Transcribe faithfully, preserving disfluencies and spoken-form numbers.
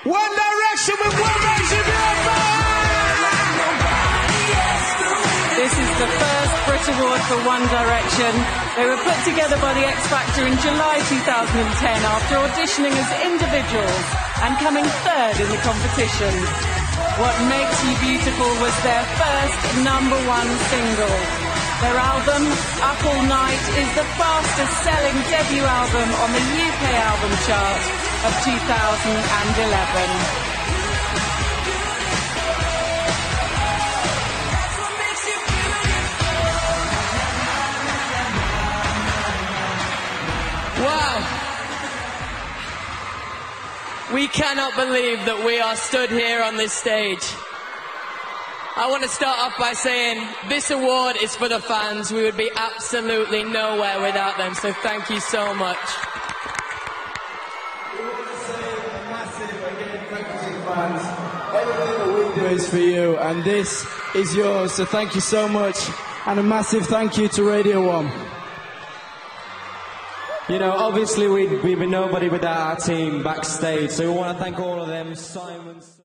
One Direction with What Makes You Beautiful! This is the first Brit Award for One Direction. They were put together by the X Factor in July two thousand ten after auditioning as individuals and coming third in the competition. What Makes You Beautiful was their first number one single. Their album, Up All Night, is the fastest selling debut album on the U K album chart of two thousand eleven. Wow! We cannot believe that we are stood here on this stage. I want to start off by saying this award is for the fans. We would be absolutely nowhere without them, so thank you so much. We want to say a massive, again, thank you to the fans. Everything that we do is for you, and this is yours, so thank you so much. And a massive thank you to Radio One. You know, obviously we'd, we'd be nobody without our team backstage, so we want to thank all of them, Simon...